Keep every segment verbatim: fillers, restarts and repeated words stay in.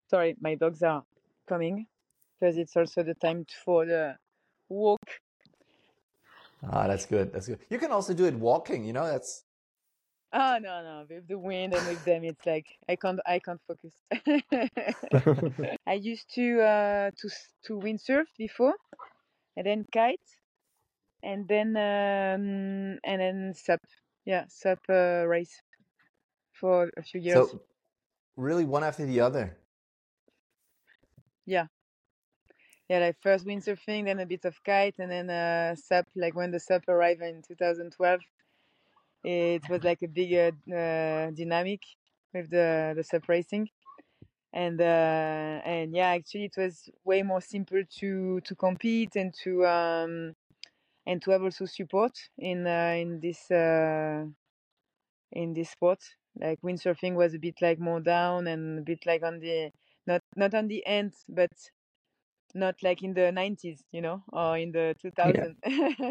Sorry, my dogs are coming because it's also the time for the walk. Ah, that's good. That's good. You can also do it walking. You know, that's. Oh no, no, with the wind and with them, it's like I can't, I can't focus. I used to uh, to s- to windsurf before, and then kite, and then um, and then sup, yeah, sup uh, race for a few years. So really one after the other. Yeah, yeah, like first windsurfing, then a bit of kite, and then uh, sup. Like when the sup arrived in two thousand twelve, it was like a bigger uh, dynamic with the the sup racing. And uh, and yeah, actually, it was way more simple to to compete and to um, and to have also support in uh, in this uh, in this sport. Like windsurfing was a bit like more down and a bit like on the not not on the end, but not like in the nineties, you know, or in the Yeah. two thousands.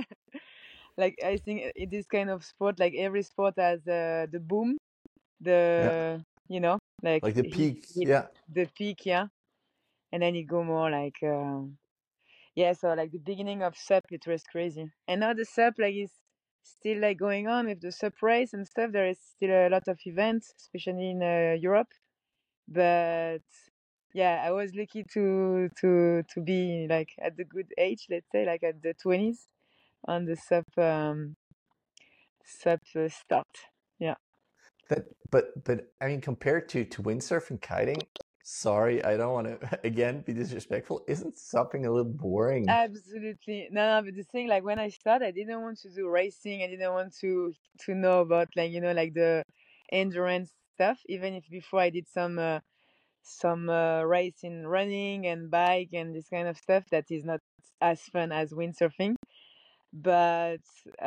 Like I think in this kind of sport, like every sport has uh, the boom, Yeah. the you know, like Like the hit, peak. hit Yeah. the peak, yeah, and then you go more like. Uh, Yeah, so like the beginning of sup, it was crazy. And now the sup like is still like going on with the sup race and stuff. There is still a lot of events, especially in uh, Europe. But yeah, I was lucky to to to be like at the good age, let's say, like at the twenties on the sup um sup uh, start. Yeah. That, but but I mean, compared to to windsurf and kiting, sorry, I don't want to again be disrespectful. Isn't something a little boring? Absolutely. No, no, but the thing, like when I started, I didn't want to do racing. I didn't want to to know about like, you know, like the endurance stuff, even if before I did some uh, some uh, racing, running and bike and this kind of stuff that is not as fun as windsurfing. But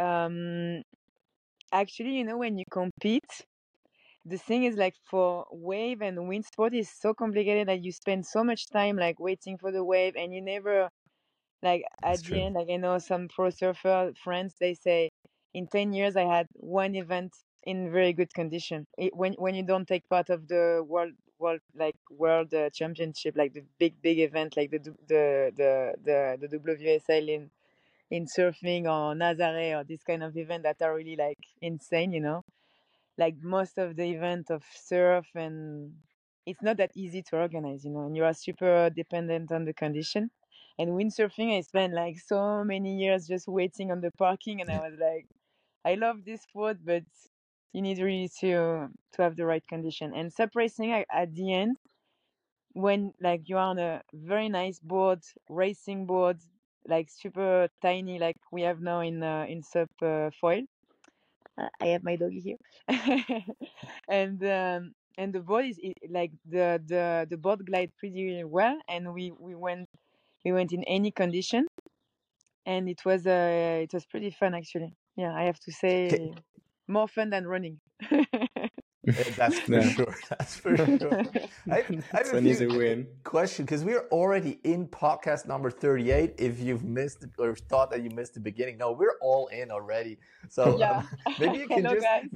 um actually, you know, when you compete, the thing is like for wave and wind sport is so complicated that you spend so much time like waiting for the wave and you never like That's at the true. end, like I know some pro surfer friends, they say in ten years I had one event in very good condition. It, when when you don't take part of the world world like world uh, championship, like the big big event, like the du- the the the, the W S L in in surfing or Nazare or this kind of event that are really like insane, you know, like most of the event of surf, and it's not that easy to organize, you know, and you are super dependent on the condition. And windsurfing, I spent like so many years just waiting on the parking, and I Yeah. was like, I love this sport, but you need really to to have the right condition. And sup racing, I- at the end, when like you are on a very nice board, racing board, like super tiny, like we have now in uh, in sup uh, foil. Uh, I have my doggy here, and um, and the board is i- like the the the board glide pretty well, and we we went we went in any condition, and it was uh it was pretty fun actually. Yeah, I have to say, more fun than running. Eh, That's for Yeah, sure. That's for sure. I, I have it's a an few easy win. questions because we're already in podcast number thirty-eight. If you've missed it or thought that you missed the beginning, no, we're all in already. So Yeah. um, maybe you can Hello, just. guys.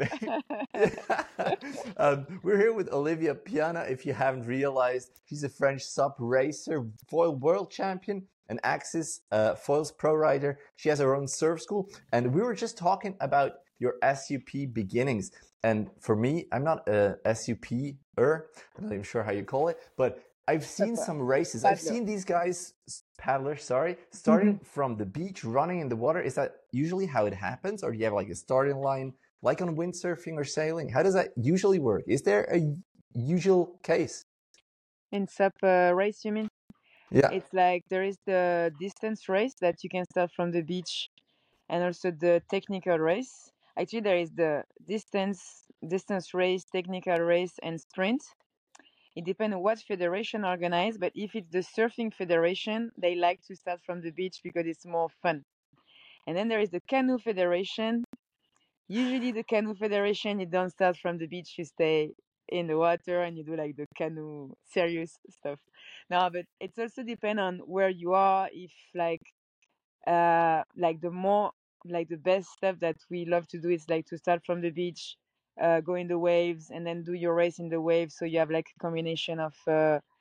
um, we're here with Olivia Piana. If you haven't realized, she's a French sub racer, foil world champion, an Axis uh, foils pro rider. She has her own surf school, and we were just talking about your S U P beginnings. And for me, I'm not a S U P-er. I'm not even sure how you call it, but I've seen Super. some races. I've Paddler. seen these guys, paddlers, sorry, starting from the beach, running in the water. Is that usually how it happens? Or do you have like a starting line, like on windsurfing or sailing? How does that usually work? Is there a usual case? In sup uh, race, you mean? Yeah, It's like there is the distance race that you can start from the beach, and also the technical race. Actually, there is the distance distance race, technical race, and sprint. It depends on what federation organize, but if it's the surfing federation, they like to start from the beach because it's more fun. And then there is the canoe federation. Usually, the canoe federation, you don't start from the beach, you stay in the water and you do like the canoe serious stuff. No, but it's also depend on where you are. If like uh like the more like the best stuff that we love to do is like to start from the beach, uh go in the waves and then do your race in the waves, so you have like a combination of uh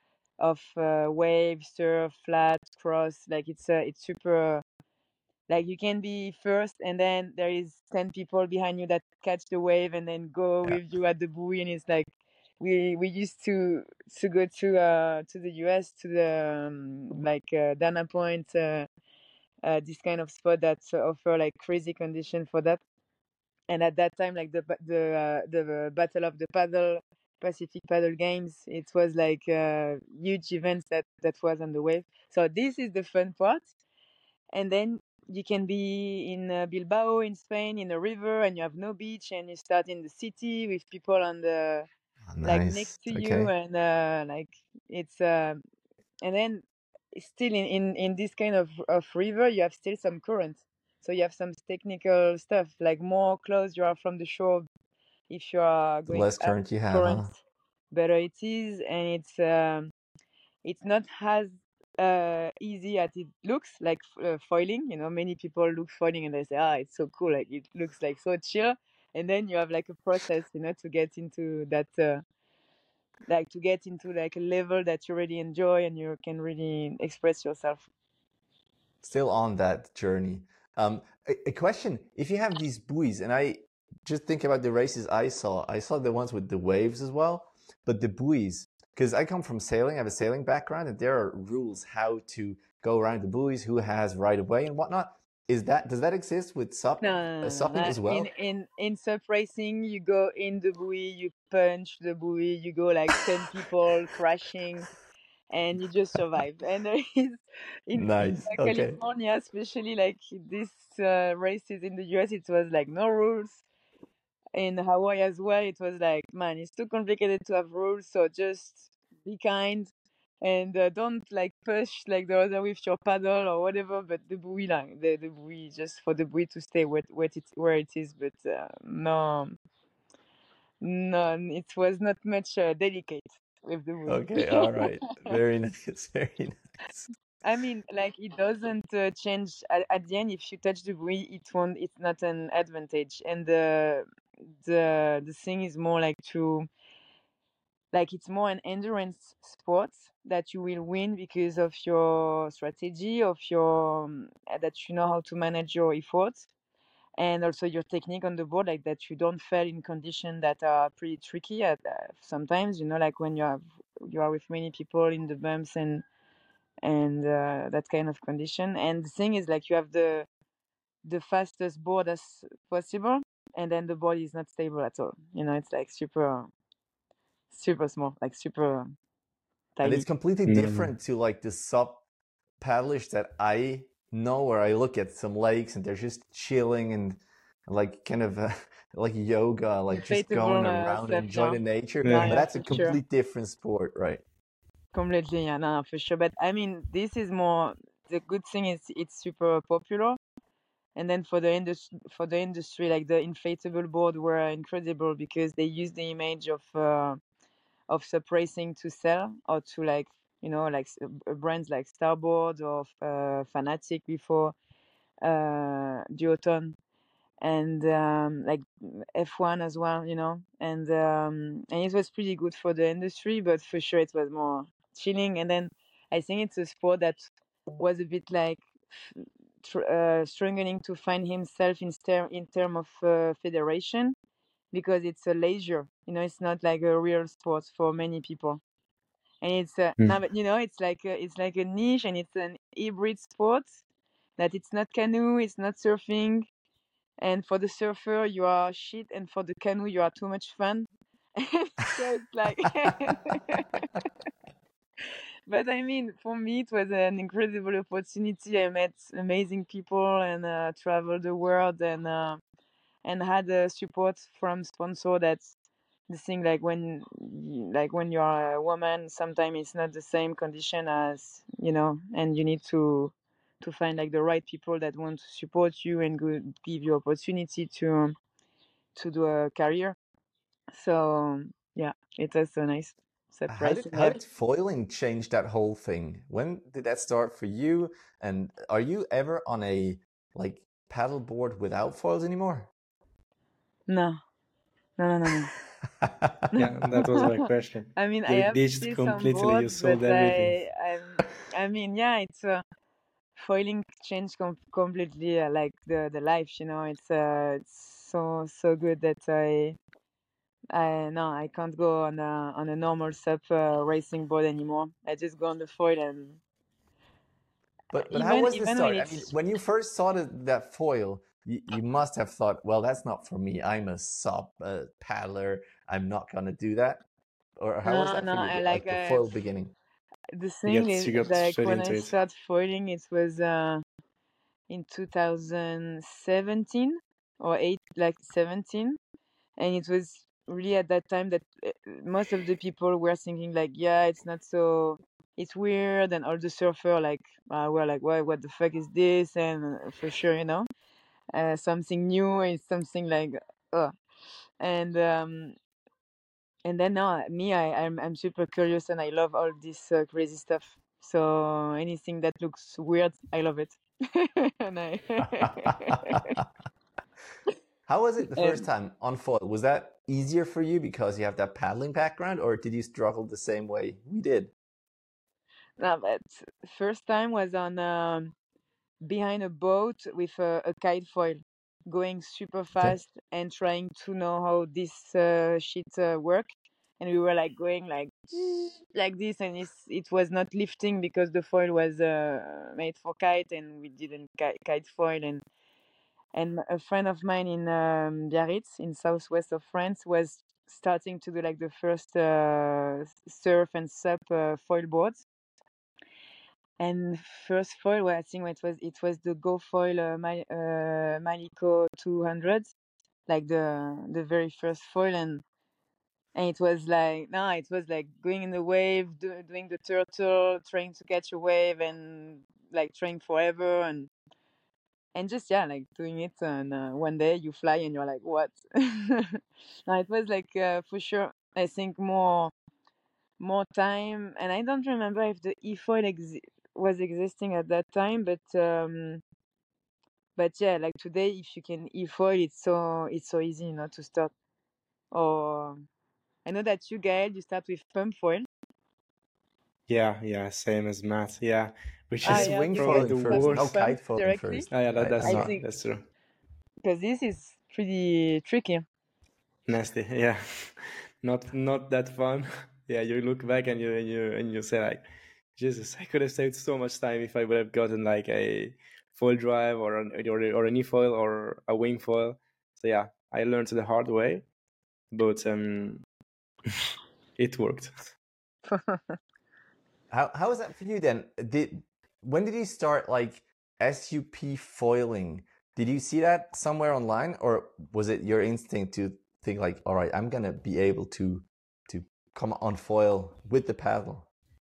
of uh, wave, surf, flat, cross. Like it's uh, it's super. Like you can be first, and then there is ten people behind you that catch the wave and then go Yeah. with you at the buoy, and it's like we we used to to go to uh to the U S to the um, like uh, Dana Point, uh, uh, this kind of spot that offer like crazy condition for that. And at that time, like the ba- the uh, the Battle of the Paddle, Pacific Paddle Games, it was like uh, huge events that that was on the wave. So this is the fun part. And then you can be in uh, Bilbao in Spain in a river, and you have no beach, and you start in the city with people on the Oh, like nice. next to you, Okay. and uh, like it's uh, and then still in, in in this kind of of river you have still some current, so you have some technical stuff, like more close you are from the shore, if you are The going less up current you have, current, huh? better it is. And it's um it's not as uh, easy as it looks, like uh, foiling. You know, many people look foiling and they say, ah, it's so cool, like it looks like so chill. And then you have like a process, you know, to get into that, uh, like to get into like a level that you really enjoy and you can really express yourself. Still on that journey. Um, a, a question: if you have these buoys, and I just think about the races I saw, I saw the ones with the waves as well, but the buoys, because I come from sailing, I have a sailing background, and there are rules how to go around the buoys, who has right of way and whatnot. Is that does that exist with No, sup uh, no, no, no. supping Like as in well? in in surf racing, you go in the buoy, you punch the buoy, you go like ten people crashing, and you just survive. And there is in in Nice. uh, Okay. California, especially like this uh, races in the U S, it was like no rules. In Hawaii as well, it was like, man, it's too complicated to have rules, so just be kind and uh, don't like push like the other with your paddle or whatever. But the buoy, like the, the buoy, just for the buoy to stay where, where it where it is. But uh, no, no, it was not much uh, delicate with the buoy. Okay. All right. Very nice. Very nice. I mean, like it doesn't uh, change at, at the end. If you touch the buoy, it won't. It's not an advantage. And the the the thing is more like to like it's more an endurance sport that you will win because of your strategy, of your um, uh, that you know how to manage your efforts, and also your technique on the board, like that you don't fail in conditions that are pretty tricky at uh, sometimes. You know, like when you have you are with many people in the bumps and and uh, that kind of condition. And the thing is, like you have the the fastest board as possible, and then the board is not stable at all. You know, it's like super super small, like super And tiny. it's completely Mm. different to like the sub paddlers that I know, where I look at some lakes and they're just chilling and like kind of uh, like yoga, like just going Inflatable uh, around and stuff, enjoying yeah. the nature. No, Yeah. But yeah, that's a for sure. complete different sport, right? Completely, yeah, no, no, for sure. But I mean, this is more, the good thing is it's super popular. And then for the industry, for the industry, like the inflatable board were incredible because they use the image of uh, of sub racing to sell, or to like, you know, like s- uh, brands like Starboard or uh, Fanatic before uh, Duotone, and um, like F one as well, you know, and um, and it was pretty good for the industry, but for sure it was more chilling. And then I think it's a sport that was a bit like tr- uh, struggling to find himself in ter- in term of uh, federation, because it's a leisure, you know, it's not like a real sport for many people. And it's uh, Mm. now, but you know, it's like a, it's like a niche, and it's an hybrid sport, that it's not canoe, it's not surfing, and for the surfer you are shit, and for the canoe you are too much fun. So it's like but I mean, for me it was an incredible opportunity. I met amazing people and uh, traveled the world, and uh, and had uh, support from sponsor. That's the thing, like when y- like when you are a woman, sometimes it's not the same condition as, you know, and you need to to find like the right people that want to support you and go, give you opportunity to to do a career. So yeah, it was a nice How did surprise. how did foiling change that whole thing? When did that start for you? And are you ever on a like paddleboard without foils anymore? No, no, no, no, no. Yeah, that was my question. I mean, I You have ditched still some completely. You boards, but sold everything. I, I'm, I mean, yeah, it's uh, foiling changed com- completely, uh, like the the life. You know, it's uh, it's so so good that I, I no, I can't go on a on a normal sup uh, racing board anymore. I just go on the foil, and But but how even was the even when start? I mean, it's when you first saw the, that foil, you, you must have thought, well, that's not for me. I'm a sub uh, paddler. I'm not gonna do that. Or how was no that no for you? I The- like Like the uh, foil beginning. the You thing got is you got like straight when I into it. started foiling, it was uh in two thousand seventeen or eight, like seventeen, and it was really at that time that uh, most of the people were thinking like, yeah, it's not so, it's weird, and all the surfer like uh, were like, why, what the fuck is this? And uh, for sure, you know, uh, something new is something like, uh. and um and then now uh, me, I I'm I'm super curious, and I love all this uh, crazy stuff. So anything that looks weird, I love it. and I How was it the first and time on foil? Was that easier for you because you have that paddling background, or did you struggle the same way we did? no, but first time was on um, behind a boat with a, a kite foil, going super Okay. fast and trying to know how this uh, shit uh, work. And we were like going like like this, and it's, it was not lifting because the foil was uh, made for kite, and we didn't ki- kite foil. And and a friend of mine in um, Biarritz, in southwest of France, was starting to do like the first uh, surf and sup uh, foil boards. And first foil, well, I think it was it was the Go Foil uh, My, uh, Maliko two hundred, like the the very first foil. and and it was like, no, it was like going in the wave, do, doing the turtle, trying to catch a wave, and like trying forever, and and just, yeah, like doing it. And uh, one day you fly and you're like, what? No, it was like uh, for sure, I think more more time. And I don't remember if the e-foil exi- was existing at that time, but um but yeah, like today, if you can e-foil, it's so it's so easy, you know, to start. Or I know that you, Gael, you start with pump foil. Yeah, yeah, same as Matt. Yeah, which Ah, This is is yeah, wing you probably start foiling the start first, with no worst. pump kite foiling directly. first. Oh, yeah, that, I, that's I I true. thought. think That's true. because this is pretty tricky. Nasty. Yeah, not not that fun. Yeah, you look back and you and you and you say like, Jesus, I could have saved so much time if I would have gotten like a foil drive or an or, or an e-foil or a wing foil. So yeah, I learned the hard way, but um, it worked. How how was that for you then? Did when did you start like S U P foiling? Did you see that somewhere online, or was it your instinct to think like, all right, I'm gonna be able to to come on foil with the paddle?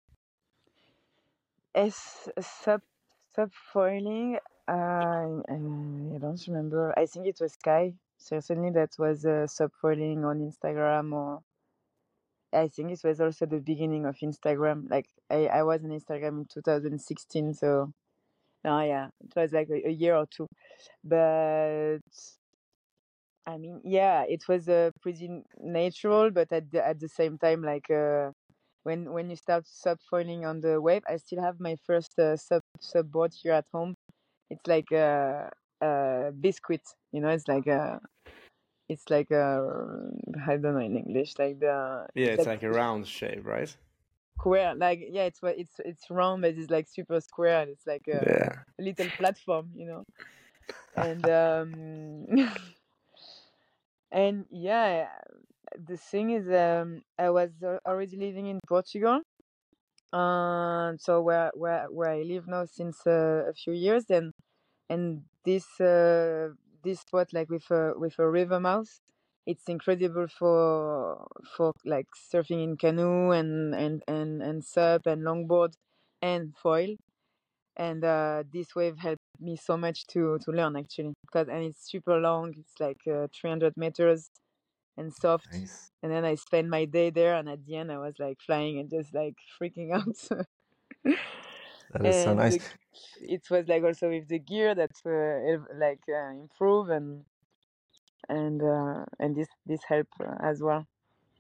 S sub sub foiling. Uh, I, I don't remember. I think it was Sky. Certainly, that was uh, sub foiling on Instagram. Or I think it was also the beginning of Instagram. Like I, I was on Instagram in two thousand sixteen. So no, yeah, it was like a, a year or two. But I mean, yeah, it was uh, pretty natural, but at the at the same time, like uh, when when you start subfoiling on the web, I still have my first uh, sub sub board here at home. It's like a, a biscuit, you know. It's like a it's like a, I don't know in English, like the Yeah, it's it's like like a round shape, right? square, like, yeah, it's what it's it's round, but it's like super square, and it's like a, Yeah. a little platform, you know. And um and yeah, the thing is, um, I was al- already living in Portugal, uh, so where where where I live now since uh, a few years. And and this uh, this spot, like with a with a river mouth, it's incredible for for like surfing in canoe and and and and sup and longboard and foil. And uh, this wave helped me so much to to learn, actually, because and it's super long. It's like uh, three hundred meters and soft. Nice. And then I spent my day there, and at the end, I was like flying and just like freaking out. That is so And nice. the, it was like also with the gear that uh, ev- like uh, improve, and and uh, and this this help uh, as well.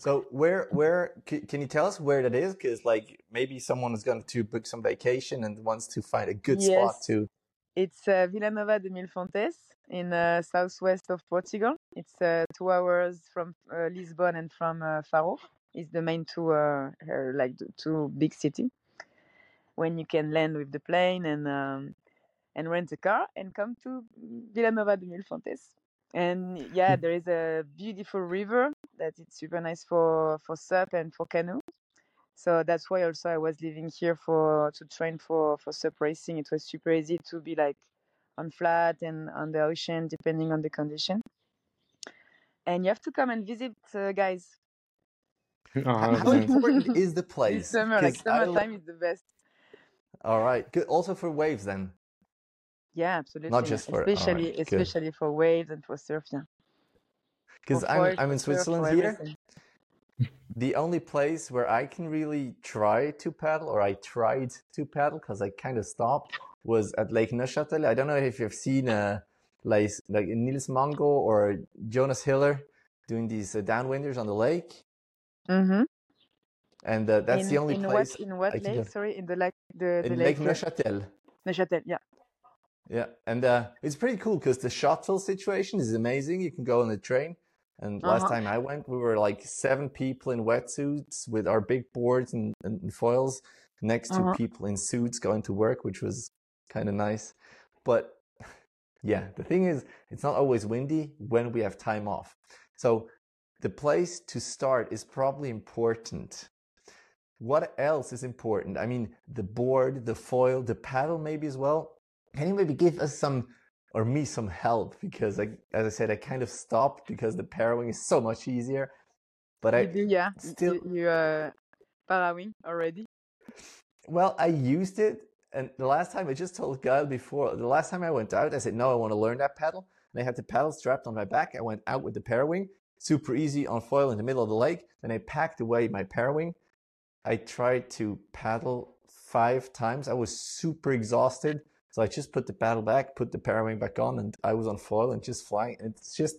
So where where c- can you tell us where that is? Because like maybe someone is going to book some vacation and wants to find a good spot Yes, to. it's uh, Vila Nova de Mil Fontes in uh, southwest of Portugal. It's uh, two hours from uh, Lisbon and from uh, Faro. It's the main two, uh, uh, like the two big city. When you can land with the plane and um, and rent a car and come to Vila Nova de Mil Fontes. And yeah, there is a beautiful river that it's super nice for for sup and for canoe. So that's why also I was living here for to train for for sup racing. It was super easy to be like on flat and on the ocean depending on the condition. And you have to come and visit, uh, guys. Oh, H- How one hundred percent. important is the This place? summer, like Because I summertime is the best. all right, good. Also for waves then, Yeah, not absolutely. just for all right, Especially good. especially for waves and for surf, yeah. For Because I'm foil, I'm for in surf, Switzerland for here. everything. The only place where I can really try to paddle, or I tried to paddle because I kind of stopped, was at Lake Neuchâtel. I don't know if you've seen uh, like like Nils Mango or Jonas Hiller doing these uh, downwinders on the lake, Mm-hmm. and uh, that's the In only in what place in what I can lake? go. Sorry, in the lake the the In Lake lake uh, Neuchâtel. Neuchâtel. Yeah. Yeah, and uh, it's pretty cool because the shuttle situation is amazing. You can go on the train. And Uh last huh. time I went, we were like seven people in wetsuits with our big boards and, and foils next Uh to huh. people in suits going to work, which was kind of nice. But yeah, the thing is, it's not always windy when we have time off. So the place to start is probably important. What else is important? I mean, the board, the foil, the paddle, maybe as well. Can you maybe give us some, or me, some help? Because, I, as I said, I kind of stopped because the paddling is so much easier. But You I do, yeah. Y- still, You you uh parawing already? well, I used it. And the last time I just told Gael before, the last time I went out, I said, no, I want to learn that paddle. And I had the paddle strapped on my back. I went out with the parawing, super easy on foil in the middle of the lake. Then I packed away my parawing. I tried to paddle five times. I was super exhausted. So I just put the paddle back, put the parawing back on, and I was on foil and just flying. It's just,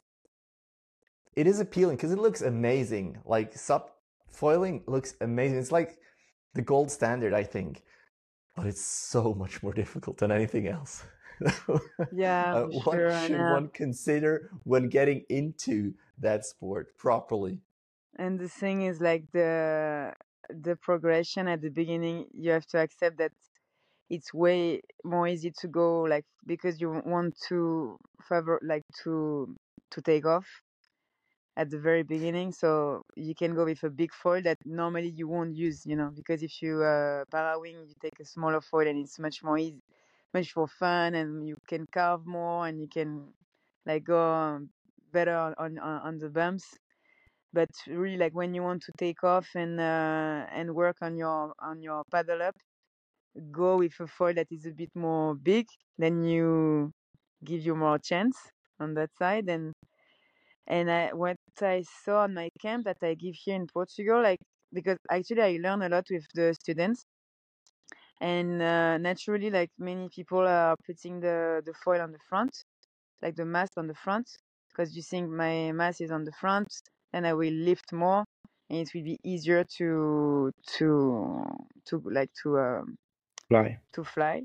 it is appealing because it looks amazing. Like sub foiling looks amazing. It's like the gold standard, I think, but it's so much more difficult than anything else. Yeah, uh, for what sure. And should uh, one consider when getting into that sport properly? and the thing is like the the progression at the beginning, you have to accept that it's way more easy to go like because you want to favor like to to take off at the very beginning, so you can go with a big foil that normally you won't use, you know, because if you uh parawing, you take a smaller foil and it's much more easy, much more fun, and you can carve more and you can like go um, better on, on on on the bumps. But really, like when you want to take off and uh, and work on your on your paddle up, go with a foil that is a bit more big, then you give you more chance on that side. and and I, what I saw on my camp that I give here in Portugal, like because actually I learn a lot with the students, and uh, naturally, like many people are putting the the foil on the front, like the mast on the front, because you think my mast is on the front, and I will lift more, and it will be easier to to to like to um, Fly. to fly.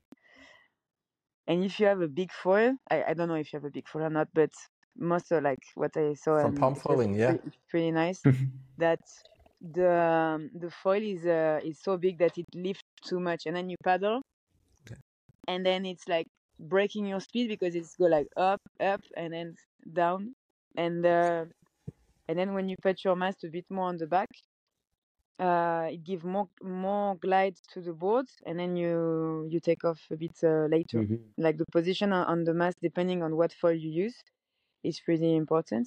And if you have a big foil, I, I don't know if you have a big foil or not, but most of like what I saw, From and palm it was foiling, yeah. pretty, pretty nice, that the um, the foil is uh, is so big that it lifts too much, and then you paddle, and then it's like breaking your speed because it's go like up, up, and then down, and uh, and then when you put your mast a bit more on the back, uh, it gives more more glide to the board, and then you you take off a bit uh, later. Mhm. Like the position on, on the mast, depending on what foil you use, is pretty important.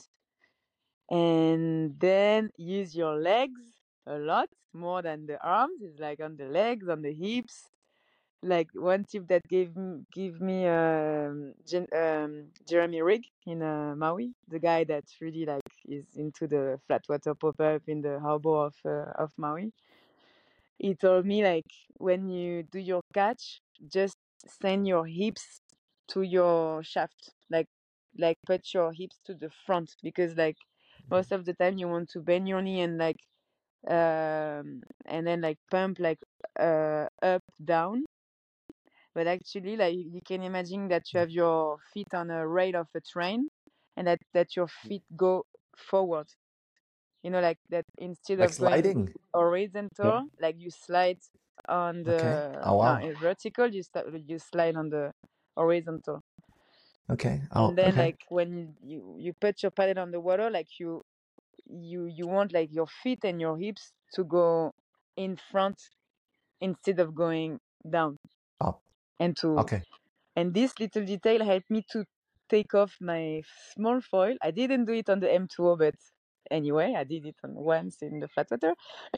And then use your legs a lot more than the arms. It's like on the legs, on the hips. Like one tip that gave m- give me um, Jen, um Jeremy Rigg in uh, Maui, the guy that really like is into the flat water pop up in the harbor of uh, of Maui. He told me like when you do your catch, just send your hips to your shaft, like like put your hips to the front, because like most of the time you want to bend your knee and like um and then like pump like uh up down, but actually like you can imagine that you have your feet on a rail of a train and that that your feet go forward, you know, like that instead Like of going sliding. horizontal, like you slide on Okay. the Oh wow. no vertical, you st- you slide on the horizontal. Okay. Oh And then okay. like when you, you you put your paddle on the water, like you you you want like your feet and your hips to go in front instead of going down. Up. And to Okay. and this little detail helped me to take off my small foil. I didn't do it on the M two O, but anyway, I did it on once in the flat water.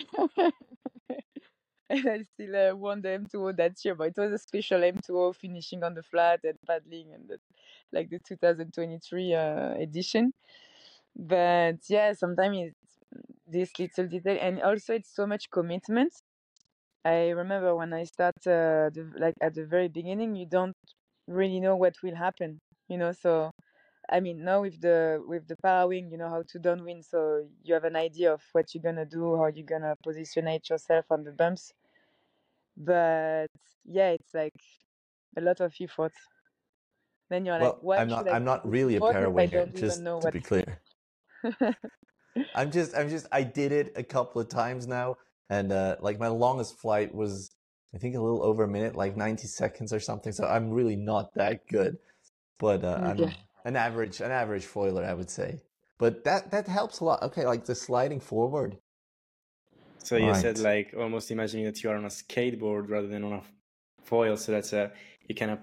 And I still uh, won the M two O that year, but it was a special M two O finishing on the flat and paddling and the, like the two thousand twenty-three uh, edition. But yeah, sometimes it's this little detail, and also it's so much commitment. I remember when I start uh, the, like at the very beginning, you don't really know what will happen, you know. So I mean, now with the with the power wing, you know how to downwind, so you have an idea of what you're gonna do, how you're gonna positionate yourself on the bumps. But yeah, it's like a lot of effort. Then you're like, Well, why I'm not should I I'm put not this really a effort if I parawinger, don't even just know to what? be clear. I'm just I'm just I did it a couple of times now, and uh like my longest flight was I think a little over a minute, like ninety seconds or something. So I'm really not that good, but uh, Okay. I'm an average an average foiler, I would say. But that that helps a lot. Okay, like the sliding forward. So you All said right. like almost imagining that you are on a skateboard rather than on a foil, so that's a you kind of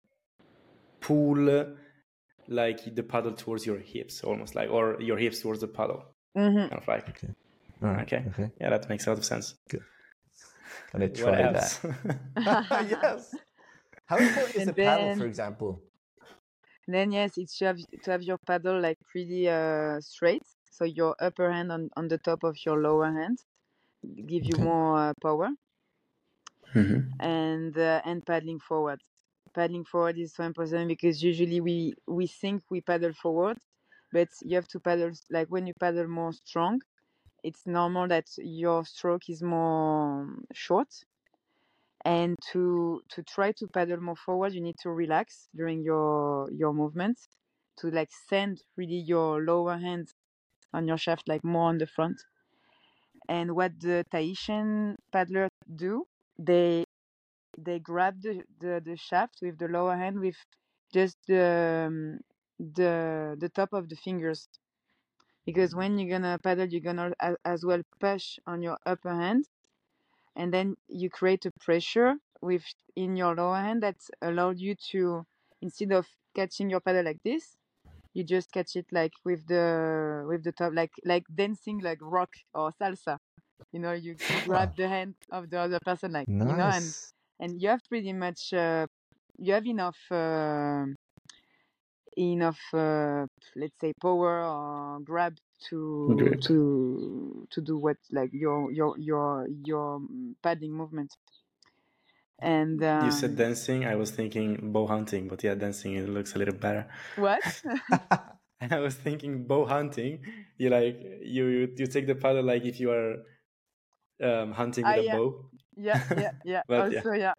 pull like the paddle towards your hips, almost like, or your hips towards the paddle, Mm-hmm. kind of like. Okay. All right. Okay. Okay. Yeah, that makes a lot of sense. Good. Gonna What try else? that. Yes. How important is And the paddle, for then, example? then yes, it's to have to have your paddle like pretty uh straight, so your upper hand on on the top of your lower hand, give you Okay. more uh, power. Mm-hmm. And uh, and paddling forward. Paddling forward is so important because usually we we think we paddle forward, but you have to paddle like when you paddle more strong. It's normal that your stroke is more short, and to to try to paddle more forward, you need to relax during your your movements to like send really your lower hand on your shaft like more on the front. And what the Tahitian paddlers do, they they grab the, the, the shaft with the lower hand with just the um, the the top of the fingers, because when you're gonna paddle you're gonna a- as well push on your upper hand, and then you create a pressure with in your lower hand that allows you to, instead of catching your paddle like this, you just catch it like with the with the top, like like dancing like rock or salsa, you know. You you grab Ah, the hand of the other person, like, you know, and nice. and you have pretty much uh, you have enough uh, enough uh, let's say power or grab to Good. to to do what like your your your your mm, padding movement. And You said um, dancing. I was thinking bow hunting, but yeah, dancing it looks a little better. what? And I was thinking bow hunting. You like you you, you take the paddle like if you are um, hunting Ah, with a yeah, bow. yeah, yeah, yeah. But yeah. Also, yeah.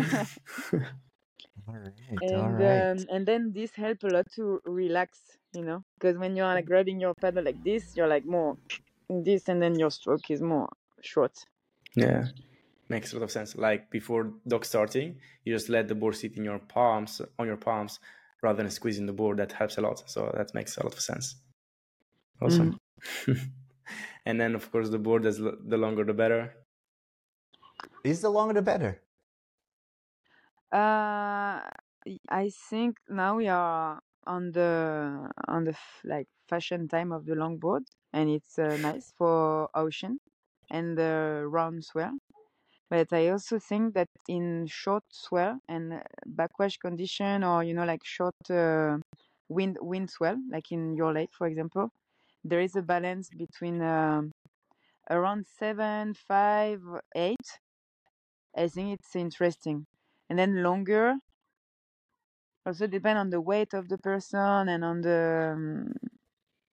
All right. All and right. um, and then this help a lot to relax, you know, because when you're like grabbing your paddle like this, you're like more this, and then your stroke is more short. Yeah. Makes a lot of sense. Like before dock starting, you just let the board sit in your palms, on your palms, rather than squeezing the board. That helps a lot. So that makes a lot of sense. Awesome. And then, of course, the board is l- the longer the better. Is the longer the better? Uh, y- I think now we are on the on the f- like fashion time of the longboard, and it's uh, nice for ocean and the round swell. But I also think that in short swell and uh, backwash condition, or you know, like short uh, wind wind swell, like in your lake, for example, there is a balance between um, around seven, five, eight. I think it's interesting, and then longer also depend on the weight of the person and on the um,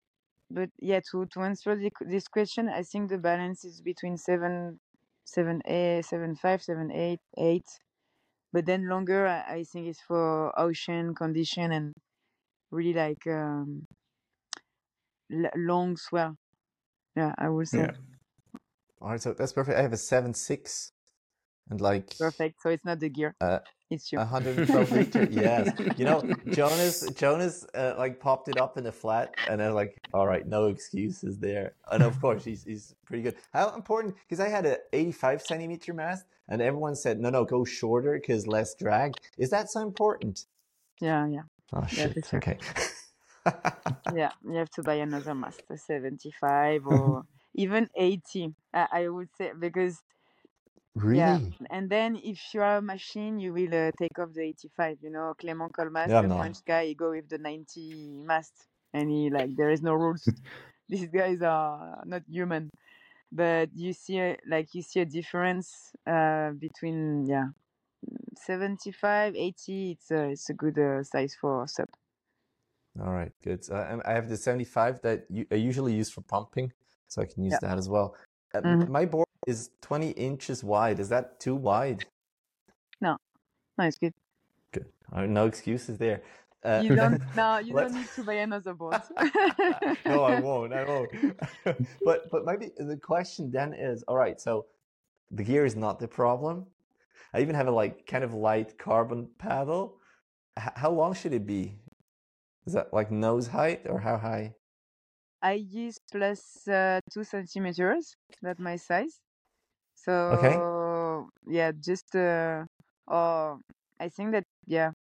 but yeah, to to answer the, this question, I think the balance is between seven, seven, eight, seven, five, seven, eight, eight. But then longer, I, I think it's for ocean condition and really like um, l- long swell. Yeah, I would say. Yeah. All right, so that's perfect. I have a seven six and like Perfect. So it's not the gear, uh, it's you. one hundred twelve liter. Yes, you know, Jonas Jonas uh, like popped it up in the flat, and I was like, all right, no excuses there. And of course, he's he's pretty good. How important? Because I had a eighty-five centimeter mast, and everyone said, no, no, go shorter because less drag. Is that so important? Yeah, yeah. Oh Yeah, shit. for sure. Okay. Yeah, you have to buy another master, seventy-five or even eighty. I, I would say because yeah, Really? and then if you are a machine, you will uh, take off the eighty-five. You know, Clément Colmas, Yeah, the no. French guy, he go with the ninety mast, and he like there is no rules. These guys are not human, but you see, a, like you see a difference uh, between yeah, seventy-five, eighty. It's a it's a good uh, size for sub. All right, good. So I, I have the seventy-five that you, I usually use for pumping, so I can use Yeah. that as well. Uh, Mhm. My board is twenty inches wide. Is that too wide? No, no, it's good. Good. Uh, no excuses there. Uh, You don't then no, you let's. don't need to buy another board. No, I won't. I won't. But but maybe the question then is, all right. So the gear is not the problem. I even have a like kind of light carbon paddle. H- how long should it be? Is that like nose height or how high? I use plus uh, two centimeters. That's my size. Okay. So yeah, just uh, oh, I think that yeah,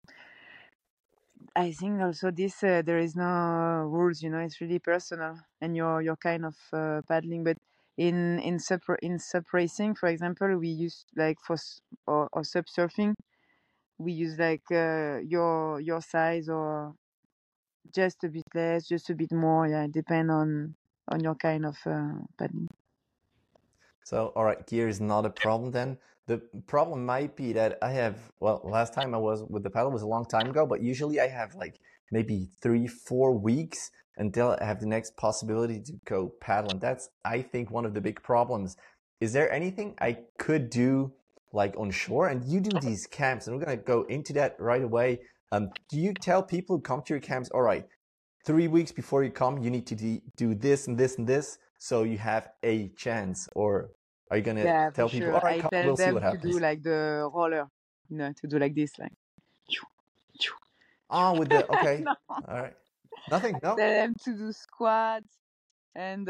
I think also this uh, there is no rules. You know, it's really personal, and you're you're kind of uh, paddling. But in in sub in sub racing, for example, we use like for s- or, or sub surfing, we use like uh, your your size or just a bit less, just a bit more. Yeah, depend on on your kind of uh, paddling. So, all right, gear is not a problem then. The problem might be that I have, well, last time I was with the paddle was a long time ago, but usually I have like maybe three, four weeks until I have the next possibility to go paddle. And that's, I think, one of the big problems. Is there anything I could do like on shore? And you do these camps, and we're going to go into that right away. Um, do you tell people who come to your camps, all right, three weeks before you come, you need to de- do this and this and this so you have a chance? Or are you going to Yeah, for tell people, all sure. right, I come, tell we'll see them what to do happens? like the roller, you know, to do like this, like. Ah, with the, okay. No. All right. Nothing, I no? tell them to do squats and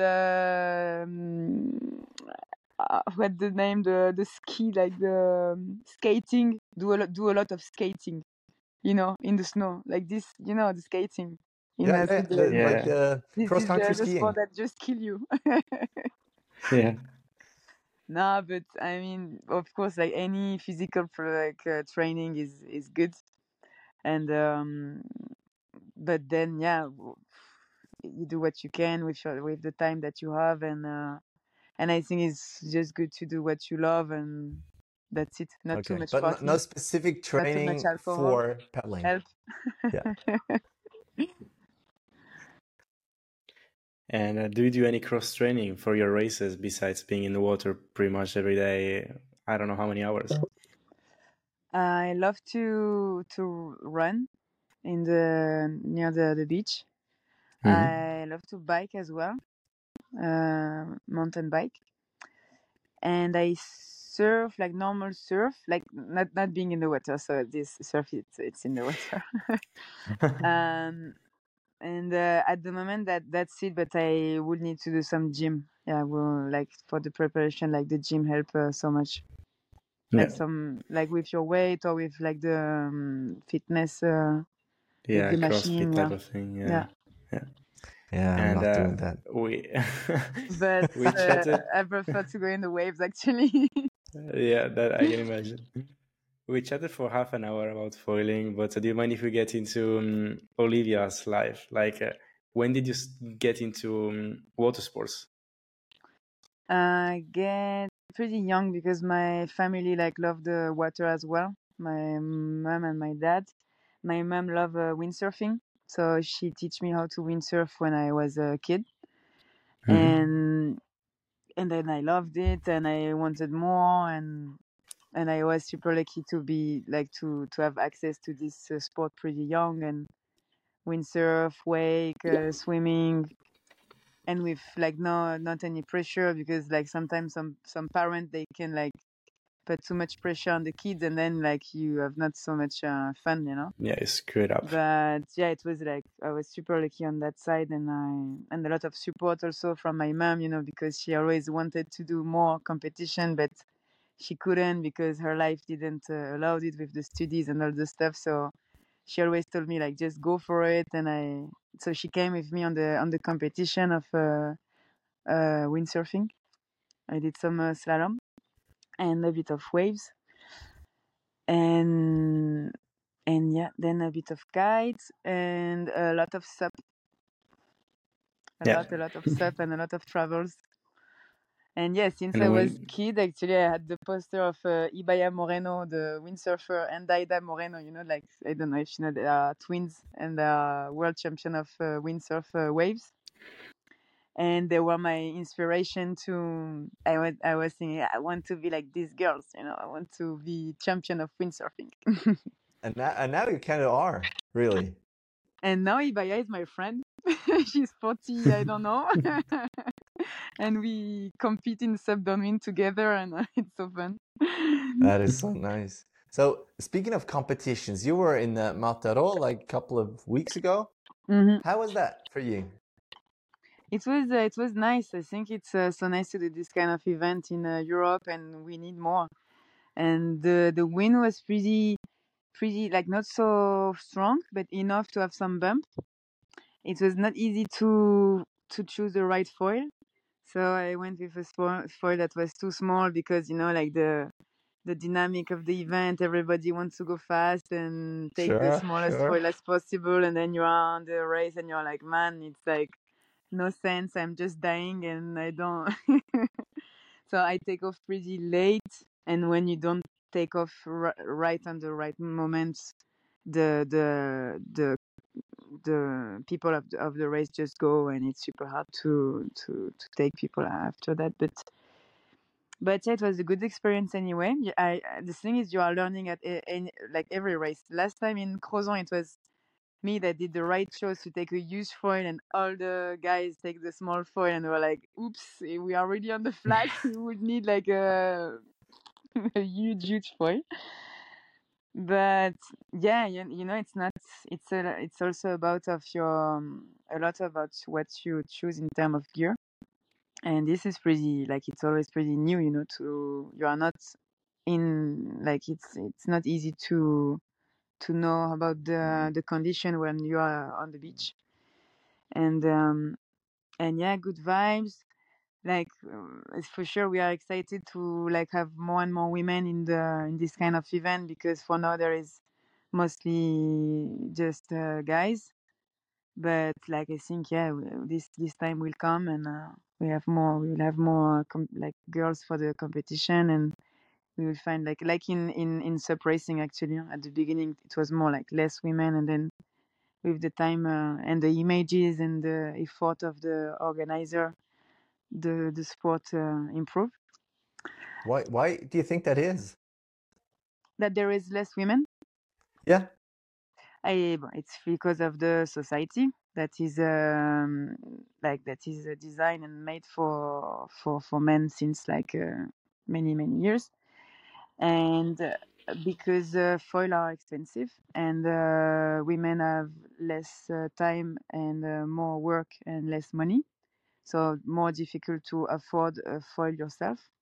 um, uh, what the name the the ski like the um, skating. Do a lot do a lot of skating, you know, in the snow like this. You know, the skating in Yeah, uh, yeah, yeah. The, Switzerland. like Yeah. the This is cross-country the, the skiing. sport that just kill you. Yeah. No, but I mean, of course, like any physical like uh, training is is good, and um, but then yeah, w- you do what you can with your, with the time that you have, and uh, and I think it's just good to do what you love, and that's it. Not too Okay. much But no, no party, specific not too much training alcohol. for paddling. Help. Yeah. And uh, do you do any cross training for your races besides being in the water pretty much every day? I don't know how many hours. I love to to run in the near the, the beach. Mhm. I love to bike as well, uh, mountain bike, and I surf like normal surf, like not not being in the water. So this surf it's it's in the water. um, and uh, at the moment that that's it. But I would need to do some gym. Yeah, well, like for the preparation, like the gym help uh, so much. Yeah. Like some like with your weight or with like the um, fitness, uh, like Yeah, the CrossFit machine. type Yeah, of thing. yeah. Yeah. Yeah. Yeah, I'm And not uh, doing that. we But we uh, chatted. I prefer to go in the waves actually. Yeah, that I can imagine. We chatted for half an hour about foiling, but uh, do you mind if we get into um, Olivia's life? Like, uh, when did you s- get into um, water sports? I get pretty young because my family like love the water as well. My mom and my dad. My mom love uh, windsurfing, So she teach me how to windsurf when I was a kid, Mhm. and and then I loved it, and I wanted more, and and I was super lucky to be like to to have access to this uh, sport pretty young, and windsurf, wake, uh, swimming, and with like no not any pressure, because like sometimes some some parents they can like put too much pressure on the kids, and then like you have not so much uh, fun, you know. Yeah, it's screwed up. But yeah, it was like I was super lucky on that side, and I and a lot of support also from my mom, you know, because she always wanted to do more competition, but she couldn't because her life didn't uh, allow it with the studies and all the stuff. So she always told me like just go for it, and I so she came with me on the on the competition of uh, uh, windsurfing. I did some uh, slalom and a bit of waves, and and yeah, then a bit of kites and a lot of sup, a Yeah. lot, a lot of sup and a lot of travels. And yeah, since And I was when kid, actually, I had the poster of uh, Ibaya Moreno, the windsurfer, and Daida Moreno. You know, like I don't know if you know, they are twins and they are world champion of uh, windsurf uh, waves. And they were my inspiration to. I was, I was thinking, I want to be like these girls. You know, I want to be champion of windsurfing. And now, and now you kind of are, really. And now Ibaya is my friend. She's forty, I don't know. And we compete in sub downwind together, and uh, it's so fun. That is so nice. So, speaking of competitions, you were in uh, Mataró like a couple of weeks ago. Mm-hmm. How was that for you? It was uh, it was nice. I think it's uh, so nice to do this kind of event in uh, Europe, and we need more. And the the wind was pretty pretty like not so strong, but enough to have some bump. It was not easy to to choose the right foil, so I went with a spo- foil that was too small, because you know like the the dynamic of the event, everybody wants to go fast and take the Sure, smallest sure. foil as possible, and then you are on the race and you're like, man, it's like no sense, I'm just dying and I don't. So I take off pretty late, and when you don't take off r- right on the right moment, the the the the people of the, of the race just go, and it's super hard to to to take people after that. But but yeah, it was a good experience anyway. Y- I, I- the thing is, you are learning at a, any, like every race. Last time in Crozon, it was me that did the right choice to take a huge foil, and all the guys take the small foil, and we're like, oops, eh, we are already on the flag. We would need like a, a huge, huge foil. But yeah, you, you know, it's not. It's a, it's also about of your um, a lot about what you choose in terms of gear. And this is pretty like it's always pretty new, you know. To you are not in like it's it's not easy to to know about the the condition when you are on the beach. And um and yeah, good vibes. Like uh, it's for sure we are excited to like have more and more women in the in this kind of event, because for now there is mostly just uh, guys. But like I think yeah, w- this this time will come, and uh, we have more we will have more com- like girls for the competition, and we will find like like in in in sup racing, actually at the beginning it was more like less women, and then with the time uh, and the images and the effort of the organizer, the the sport uh, improved. Why, why do you think that is? That there is less women, Yeah, I, it's because of the society that is um, like that is uh, designed and made for for for men since like uh, many many years. And uh, because uh, foil are expensive, and uh, women have less uh, time and uh, more work and less money, so more difficult to afford a foil yourself.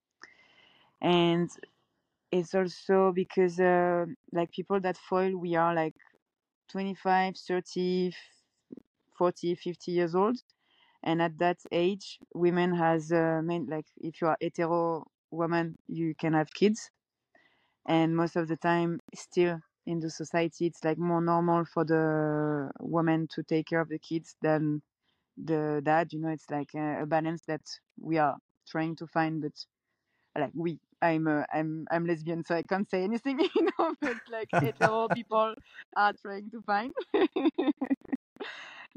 And it's also because uh, like people that foil, we are like twenty-five, thirty, forty, fifty years old, and at that age women has uh, men, like if you are hetero woman, you can have kids, and most of the time still in the society it's like more normal for the woman to take care of the kids than the dad, you know. It's like a, a balance that we are trying to find, but like we i'm uh, i'm i'm lesbian, so I can't say anything, you know, but like hetero people are trying to find.